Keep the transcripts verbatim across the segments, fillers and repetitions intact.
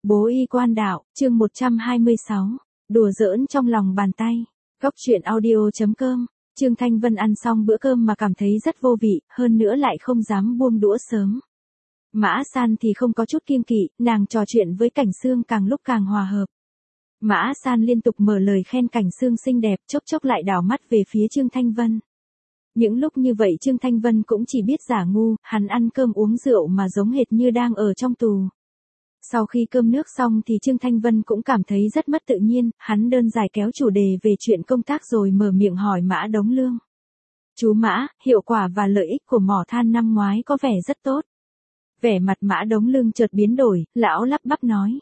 Bố y quan đạo, chương một trăm hai mươi sáu, đùa giỡn trong lòng bàn tay. Góc truyện audio.com, Trương Thanh Vân ăn xong bữa cơm mà cảm thấy rất vô vị, hơn nữa lại không dám buông đũa sớm. Mã San thì không có chút kiêng kỵ, nàng trò chuyện với Cảnh Sương càng lúc càng hòa hợp. Mã San liên tục mở lời khen Cảnh Sương xinh đẹp, chốc chốc lại đảo mắt về phía Trương Thanh Vân. Những lúc như vậy Trương Thanh Vân cũng chỉ biết giả ngu, hắn ăn cơm uống rượu mà giống hệt như đang ở trong tù. Sau khi cơm nước xong thì Trương Thanh Vân cũng cảm thấy rất mất tự nhiên, hắn đơn giản kéo chủ đề về chuyện công tác rồi mở miệng hỏi Mã Đống Lương. Chú Mã, hiệu quả và lợi ích của mỏ than năm ngoái có vẻ rất tốt. Vẻ mặt Mã Đống Lương chợt biến đổi, lão lắp bắp nói.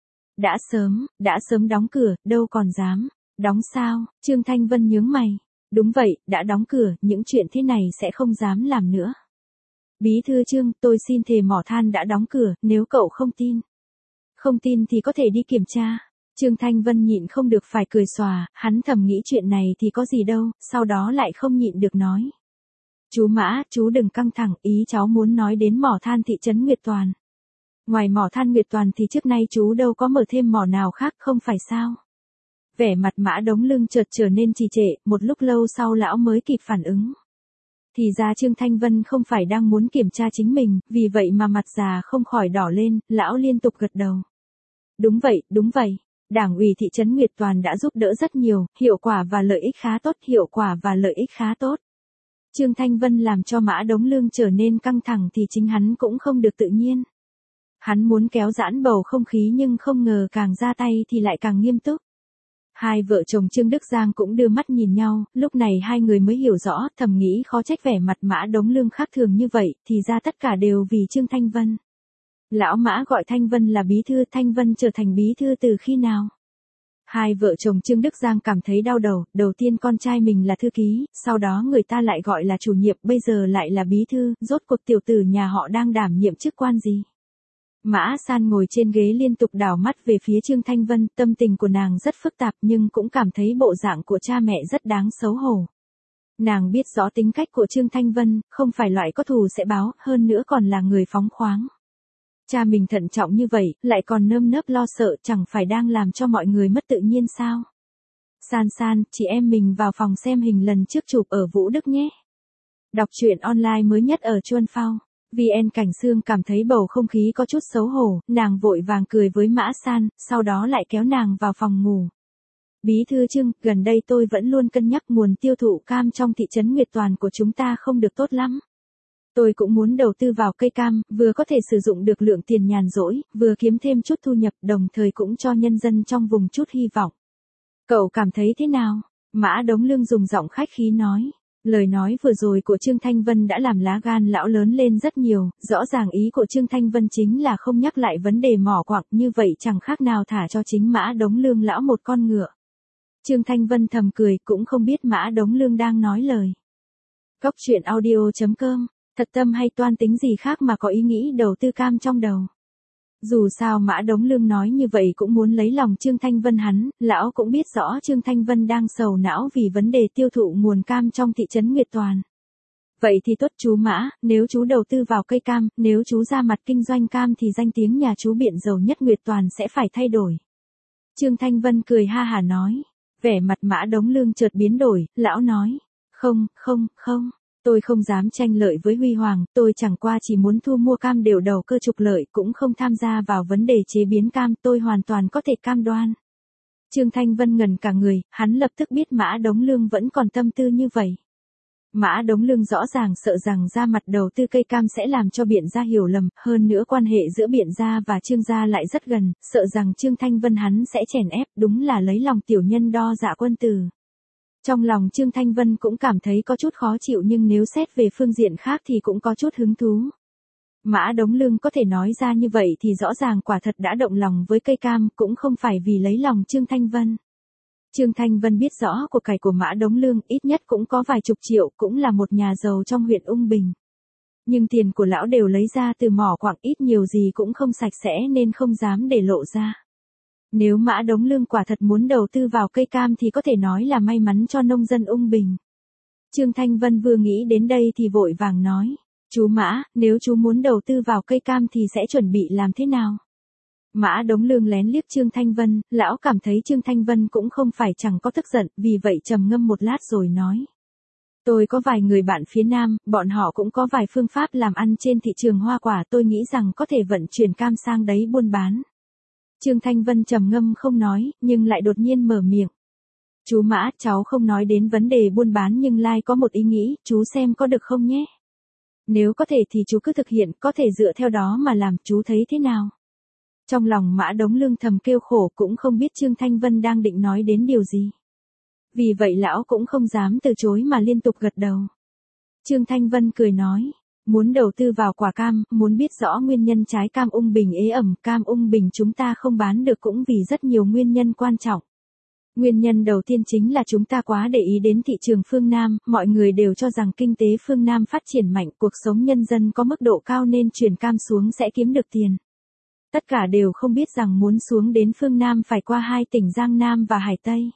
Đã sớm, đã sớm đóng cửa, đâu còn dám. Đóng sao? Trương Thanh Vân nhướng mày. Đúng vậy, đã đóng cửa, những chuyện thế này sẽ không dám làm nữa. Bí thư Trương, tôi xin thề mỏ than đã đóng cửa, nếu cậu không tin. Không tin thì có thể đi kiểm tra. Trương Thanh Vân nhịn không được phải cười xòa, hắn thầm nghĩ chuyện này thì có gì đâu, sau đó lại không nhịn được nói. Chú Mã, chú đừng căng thẳng, ý cháu muốn nói đến mỏ than thị trấn Nguyệt Toàn. Ngoài mỏ than Nguyệt Toàn thì trước nay chú đâu có mở thêm mỏ nào khác, không phải sao? Vẻ mặt Mã Đống Lương chợt trở nên trì trệ, một lúc lâu sau lão mới kịp phản ứng. Thì ra Trương Thanh Vân không phải đang muốn kiểm tra chính mình, vì vậy mà mặt già không khỏi đỏ lên, lão liên tục gật đầu. Đúng vậy, đúng vậy. Đảng ủy thị trấn Nguyệt Toàn đã giúp đỡ rất nhiều, hiệu quả và lợi ích khá tốt, hiệu quả và lợi ích khá tốt. Trương Thanh Vân làm cho Mã Đống Lương trở nên căng thẳng thì chính hắn cũng không được tự nhiên. Hắn muốn kéo giãn bầu không khí nhưng không ngờ càng ra tay thì lại càng nghiêm túc. Hai vợ chồng Trương Đức Giang cũng đưa mắt nhìn nhau, lúc này hai người mới hiểu rõ, thầm nghĩ khó trách vẻ mặt Mã Đống Lương khác thường như vậy, thì ra tất cả đều vì Trương Thanh Vân. Lão Mã gọi Thanh Vân là bí thư, Thanh Vân trở thành bí thư từ khi nào? Hai vợ chồng Trương Đức Giang cảm thấy đau đầu, đầu tiên con trai mình là thư ký, sau đó người ta lại gọi là chủ nhiệm, bây giờ lại là bí thư, rốt cuộc tiểu tử nhà họ đang đảm nhiệm chức quan gì? Mã San ngồi trên ghế liên tục đảo mắt về phía Trương Thanh Vân, tâm tình của nàng rất phức tạp nhưng cũng cảm thấy bộ dạng của cha mẹ rất đáng xấu hổ. Nàng biết rõ tính cách của Trương Thanh Vân, không phải loại có thù sẽ báo, hơn nữa còn là người phóng khoáng. Cha mình thận trọng như vậy, lại còn nơm nớp lo sợ, chẳng phải đang làm cho mọi người mất tự nhiên sao? San San, chị em mình vào phòng xem hình lần trước chụp ở Vũ Đức nhé. Đọc truyện online mới nhất ở Chuan Phao. vê en Cảnh Sương cảm thấy bầu không khí có chút xấu hổ, nàng vội vàng cười với Mã San, sau đó lại kéo nàng vào phòng ngủ. Bí thư Trương, gần đây tôi vẫn luôn cân nhắc nguồn tiêu thụ cam trong thị trấn Nguyệt Toàn của chúng ta không được tốt lắm. Tôi cũng muốn đầu tư vào cây cam, vừa có thể sử dụng được lượng tiền nhàn rỗi, vừa kiếm thêm chút thu nhập, đồng thời cũng cho nhân dân trong vùng chút hy vọng. Cậu cảm thấy thế nào? Mã Đống Lương dùng giọng khách khí nói. Lời nói vừa rồi của Trương Thanh Vân đã làm lá gan lão lớn lên rất nhiều, rõ ràng ý của Trương Thanh Vân chính là không nhắc lại vấn đề mỏ quặng, như vậy chẳng khác nào thả cho chính Mã Đống Lương lão một con ngựa. Trương Thanh Vân thầm cười, cũng không biết Mã Đống Lương đang nói lời. Góc truyện audio.com, thật tâm hay toan tính gì khác mà có ý nghĩ đầu tư cam trong đầu. Dù sao Mã Đống Lương nói như vậy cũng muốn lấy lòng Trương Thanh Vân hắn, lão cũng biết rõ Trương Thanh Vân đang sầu não vì vấn đề tiêu thụ nguồn cam trong thị trấn Nguyệt Toàn. Vậy thì tốt chú Mã, nếu chú đầu tư vào cây cam, nếu chú ra mặt kinh doanh cam thì danh tiếng nhà chú biển giàu nhất Nguyệt Toàn sẽ phải thay đổi. Trương Thanh Vân cười ha hả nói, vẻ mặt Mã Đống Lương chợt biến đổi, lão nói, không, không, không. Tôi không dám tranh lợi với Huy Hoàng, tôi chẳng qua chỉ muốn thu mua cam đều đầu cơ trục lợi, cũng không tham gia vào vấn đề chế biến cam, tôi hoàn toàn có thể cam đoan. Trương Thanh Vân ngẩn cả người, hắn lập tức biết Mã Đống Lương vẫn còn tâm tư như vậy. Mã Đống Lương rõ ràng sợ rằng ra mặt đầu tư cây cam sẽ làm cho Biện gia hiểu lầm, hơn nữa quan hệ giữa Biện gia và Trương gia lại rất gần, sợ rằng Trương Thanh Vân hắn sẽ chèn ép, đúng là lấy lòng tiểu nhân đo dạ quân tử. Trong lòng Trương Thanh Vân cũng cảm thấy có chút khó chịu nhưng nếu xét về phương diện khác thì cũng có chút hứng thú. Mã Đống Lương có thể nói ra như vậy thì rõ ràng quả thật đã động lòng với cây cam, cũng không phải vì lấy lòng Trương Thanh Vân. Trương Thanh Vân biết rõ của cải của Mã Đống Lương ít nhất cũng có vài chục triệu, cũng là một nhà giàu trong huyện Ung Bình. Nhưng tiền của lão đều lấy ra từ mỏ quặng, ít nhiều gì cũng không sạch sẽ nên không dám để lộ ra. Nếu Mã Đống Lương quả thật muốn đầu tư vào cây cam thì có thể nói là may mắn cho nông dân Ung Bình. Trương Thanh Vân vừa nghĩ đến đây thì vội vàng nói, chú Mã, nếu chú muốn đầu tư vào cây cam thì sẽ chuẩn bị làm thế nào? Mã Đống Lương lén liếc Trương Thanh Vân, lão cảm thấy Trương Thanh Vân cũng không phải chẳng có tức giận, vì vậy trầm ngâm một lát rồi nói. Tôi có vài người bạn phía Nam, bọn họ cũng có vài phương pháp làm ăn trên thị trường hoa quả, tôi nghĩ rằng có thể vận chuyển cam sang đấy buôn bán. Trương Thanh Vân trầm ngâm không nói, nhưng lại đột nhiên mở miệng. Chú Mã, cháu không nói đến vấn đề buôn bán nhưng Lai có một ý nghĩ, chú xem có được không nhé? Nếu có thể thì chú cứ thực hiện, có thể dựa theo đó mà làm, chú thấy thế nào? Trong lòng Mã Đống Lương thầm kêu khổ, cũng không biết Trương Thanh Vân đang định nói đến điều gì. Vì vậy lão cũng không dám từ chối mà liên tục gật đầu. Trương Thanh Vân cười nói, muốn đầu tư vào quả cam, muốn biết rõ nguyên nhân trái cam ung bình ế ẩm, cam ung bình chúng ta không bán được cũng vì rất nhiều nguyên nhân quan trọng. Nguyên nhân đầu tiên chính là chúng ta quá để ý đến thị trường phương Nam, mọi người đều cho rằng kinh tế phương Nam phát triển mạnh, cuộc sống nhân dân có mức độ cao nên chuyển cam xuống sẽ kiếm được tiền. Tất cả đều không biết rằng muốn xuống đến phương Nam phải qua hai tỉnh Giang Nam và Hải Tây.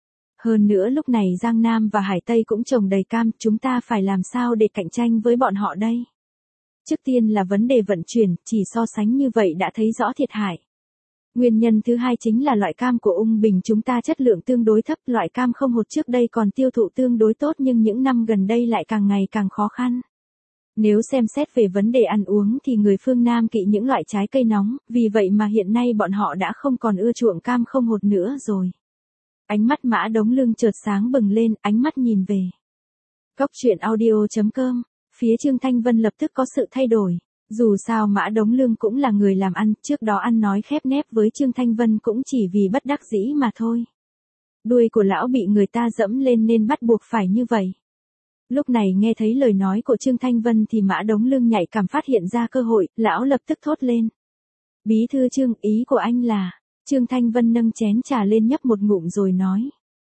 Hơn nữa lúc này Giang Nam và Hải Tây cũng trồng đầy cam, chúng ta phải làm sao để cạnh tranh với bọn họ đây? Trước tiên là vấn đề vận chuyển, chỉ so sánh như vậy đã thấy rõ thiệt hại. Nguyên nhân thứ hai chính là loại cam của ung bình chúng ta chất lượng tương đối thấp, loại cam không hột trước đây còn tiêu thụ tương đối tốt nhưng những năm gần đây lại càng ngày càng khó khăn. Nếu xem xét về vấn đề ăn uống thì người phương Nam kỵ những loại trái cây nóng, vì vậy mà hiện nay bọn họ đã không còn ưa chuộng cam không hột nữa rồi. Ánh mắt Mã Đống Lương chợt sáng bừng lên, ánh mắt nhìn về. Cóc truyện audio chấm com, phía Trương Thanh Vân lập tức có sự thay đổi. Dù sao Mã Đống Lương cũng là người làm ăn, trước đó ăn nói khép nép với Trương Thanh Vân cũng chỉ vì bất đắc dĩ mà thôi. Đuôi của lão bị người ta dẫm lên nên bắt buộc phải như vậy. Lúc này nghe thấy lời nói của Trương Thanh Vân thì Mã Đống Lương nhạy cảm phát hiện ra cơ hội, lão lập tức thốt lên. Bí thư Trương, ý của anh là... Trương Thanh Vân nâng chén trà lên nhấp một ngụm rồi nói.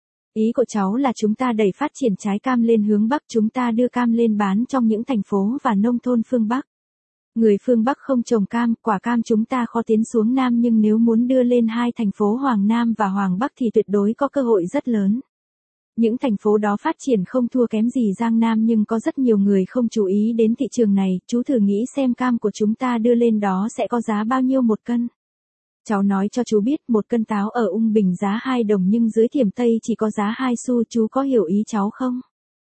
Ý của cháu là chúng ta đẩy phát triển trái cam lên hướng Bắc, chúng ta đưa cam lên bán trong những thành phố và nông thôn phương Bắc. Người phương Bắc không trồng cam, quả cam chúng ta khó tiến xuống Nam nhưng nếu muốn đưa lên hai thành phố Hoàng Nam và Hoàng Bắc thì tuyệt đối có cơ hội rất lớn. Những thành phố đó phát triển không thua kém gì Giang Nam nhưng có rất nhiều người không chú ý đến thị trường này, chú thử nghĩ xem cam của chúng ta đưa lên đó sẽ có giá bao nhiêu một cân. Cháu nói cho chú biết một cân táo ở ung bình giá hai đồng nhưng dưới Thiểm Tây chỉ có giá hai xu, chú có hiểu ý cháu không?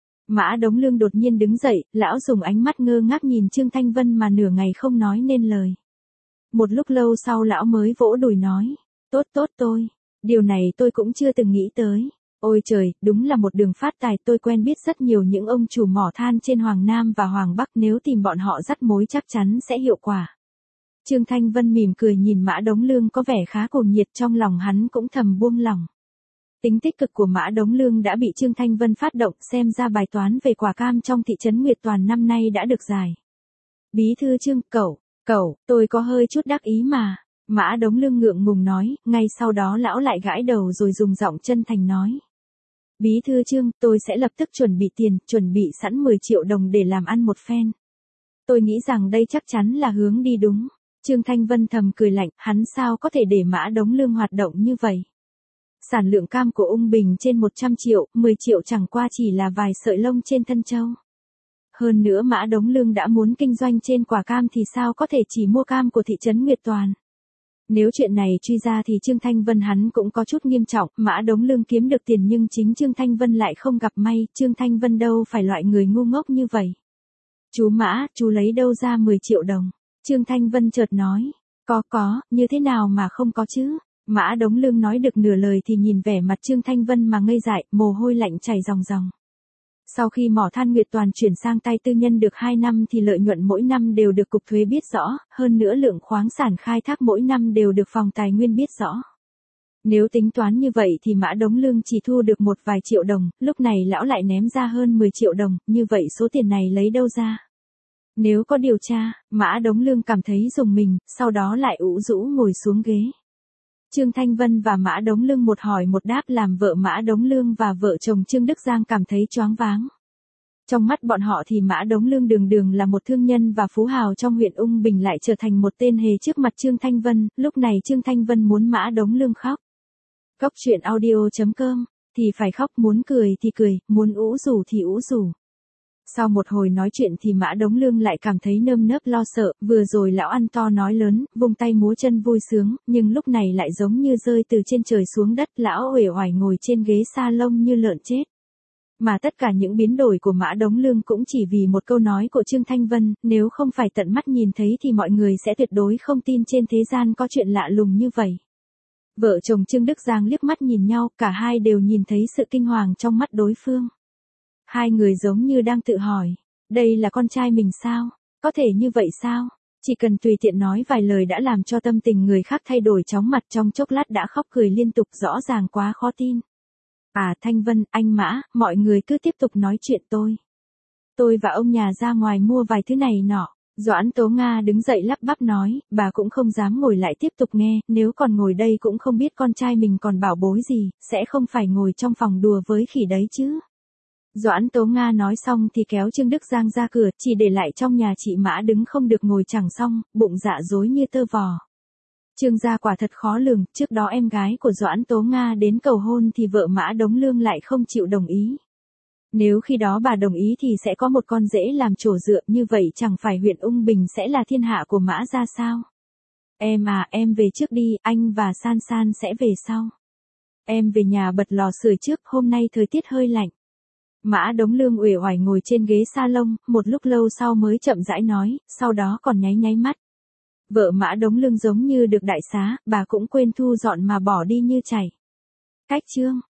Mã Đống Lương đột nhiên đứng dậy, lão dùng ánh mắt ngơ ngác nhìn Trương Thanh Vân mà nửa ngày không nói nên lời. Một lúc lâu sau lão mới vỗ đùi nói, tốt tốt tôi, điều này tôi cũng chưa từng nghĩ tới. Ôi trời, đúng là một đường phát tài, tôi quen biết rất nhiều những ông chủ mỏ than trên Hoàng Nam và Hoàng Bắc, nếu tìm bọn họ dắt mối chắc chắn sẽ hiệu quả. Trương Thanh Vân mỉm cười nhìn Mã Đống Lương có vẻ khá cuồng nhiệt, trong lòng hắn cũng thầm buông lòng. Tính tích cực của Mã Đống Lương đã bị Trương Thanh Vân phát động, xem ra bài toán về quả cam trong thị trấn Nguyệt Toàn năm nay đã được giải. Bí thư Trương, cậu, cậu, tôi có hơi chút đắc ý mà. Mã Đống Lương ngượng ngùng nói, ngay sau đó lão lại gãi đầu rồi dùng giọng chân thành nói. Bí thư Trương, tôi sẽ lập tức chuẩn bị tiền, chuẩn bị sẵn mười triệu đồng để làm ăn một phen. Tôi nghĩ rằng đây chắc chắn là hướng đi đúng. Trương Thanh Vân thầm cười lạnh, hắn sao có thể để Mã Đống Lương hoạt động như vậy. Sản lượng cam của ung bình trên một trăm triệu, mười triệu chẳng qua chỉ là vài sợi lông trên thân châu. Hơn nữa Mã Đống Lương đã muốn kinh doanh trên quả cam thì sao có thể chỉ mua cam của thị trấn Nguyệt Toàn. Nếu chuyện này truy ra thì Trương Thanh Vân hắn cũng có chút nghiêm trọng, Mã Đống Lương kiếm được tiền nhưng chính Trương Thanh Vân lại không gặp may, Trương Thanh Vân đâu phải loại người ngu ngốc như vậy. Chú Mã, chú lấy đâu ra mười triệu đồng? Trương Thanh Vân chợt nói, có có, như thế nào mà không có chứ? Mã Đống Lương nói được nửa lời thì nhìn vẻ mặt Trương Thanh Vân mà ngây dại, mồ hôi lạnh chảy ròng ròng. Sau khi mỏ than Nguyệt Toàn chuyển sang tay tư nhân được hai năm thì lợi nhuận mỗi năm đều được cục thuế biết rõ, hơn nữa lượng khoáng sản khai thác mỗi năm đều được phòng tài nguyên biết rõ. Nếu tính toán như vậy thì Mã Đống Lương chỉ thu được một vài triệu đồng, lúc này lão lại ném ra hơn mười triệu đồng, như vậy số tiền này lấy đâu ra? Nếu có điều tra, Mã Đống Lương cảm thấy rùng mình, sau đó lại ủ rũ ngồi xuống ghế. Trương Thanh Vân và Mã Đống Lương một hỏi một đáp làm vợ Mã Đống Lương và vợ chồng Trương Đức Giang cảm thấy choáng váng. Trong mắt bọn họ thì Mã Đống Lương đường đường là một thương nhân và phú hào trong huyện Ung Bình lại trở thành một tên hề trước mặt Trương Thanh Vân, lúc này Trương Thanh Vân muốn Mã Đống Lương khóc. Cóc truyện audio chấm com, thì phải khóc, muốn cười thì cười, muốn ủ rủ thì ủ rủ. Sau một hồi nói chuyện thì Mã Đống Lương lại cảm thấy nơm nớp lo sợ, vừa rồi lão ăn to nói lớn, vung tay múa chân vui sướng, nhưng lúc này lại giống như rơi từ trên trời xuống đất, lão uể oải ngồi trên ghế salon như lợn chết. Mà tất cả những biến đổi của Mã Đống Lương cũng chỉ vì một câu nói của Trương Thanh Vân, nếu không phải tận mắt nhìn thấy thì mọi người sẽ tuyệt đối không tin trên thế gian có chuyện lạ lùng như vậy. Vợ chồng Trương Đức Giang liếc mắt nhìn nhau, cả hai đều nhìn thấy sự kinh hoàng trong mắt đối phương. Hai người giống như đang tự hỏi, đây là con trai mình sao? Có thể như vậy sao? Chỉ cần tùy tiện nói vài lời đã làm cho tâm tình người khác thay đổi chóng mặt, trong chốc lát đã khóc cười liên tục, rõ ràng quá khó tin. À Thanh Vân, anh Mã, mọi người cứ tiếp tục nói chuyện tôi. Tôi và ông nhà ra ngoài mua vài thứ này nọ. Doãn Tố Nga đứng dậy lắp bắp nói, bà cũng không dám ngồi lại tiếp tục nghe, nếu còn ngồi đây cũng không biết con trai mình còn bảo bối gì, sẽ không phải ngồi trong phòng đùa với khỉ đấy chứ. Doãn Tố Nga nói xong thì kéo Trương Đức Giang ra cửa, chỉ để lại trong nhà chị Mã đứng không được ngồi chẳng xong, bụng dạ dối như tơ vò. Trương gia quả thật khó lường, trước đó em gái của Doãn Tố Nga đến cầu hôn thì vợ Mã Đống Lương lại không chịu đồng ý. Nếu khi đó bà đồng ý thì sẽ có một con rể làm chỗ dựa, như vậy chẳng phải huyện Ung Bình sẽ là thiên hạ của Mã gia sao? Em à, em về trước đi, anh và San San sẽ về sau. Em về nhà bật lò sưởi trước, hôm nay thời tiết hơi lạnh. Mã Đống Lương uể oải ngồi trên ghế salon, một lúc lâu sau mới chậm rãi nói, sau đó còn nháy nháy mắt. Vợ Mã Đống Lương giống như được đại xá, bà cũng quên thu dọn mà bỏ đi như chảy. Cách chương